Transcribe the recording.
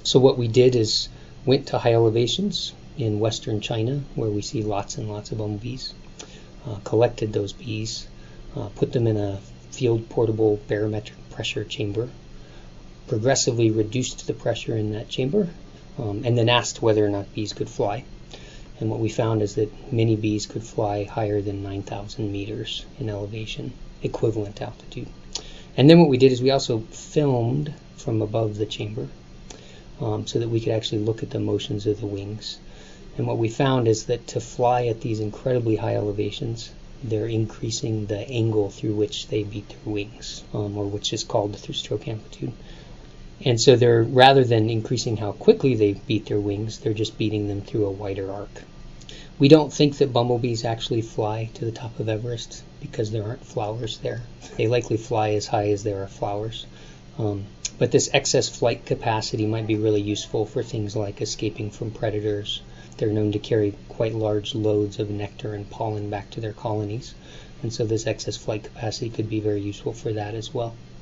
So what we did is went to high elevations in western China, where we see lots and lots of bumblebees, collected those bees, put them in a field portable barometric pressure chamber, progressively reduced the pressure in that chamber, and then asked whether or not bees could fly. And what we found is that many bees could fly higher than 9,000 meters in elevation, equivalent altitude. And then what we did is we also filmed from above the chamber, so that we could actually look at the motions of the wings. And what we found is that to fly at these incredibly high elevations, they're increasing the angle through which they beat their wings, or which is called the through-stroke amplitude. And so they're, rather than increasing how quickly they beat their wings, they're just beating them through a wider arc. We don't think that bumblebees actually fly to the top of Everest because there aren't flowers there. They likely fly as high as there are flowers. But this excess flight capacity might be really useful for things like escaping from predators. They're known to carry quite large loads of nectar and pollen back to their colonies. And so this excess flight capacity could be very useful for that as well.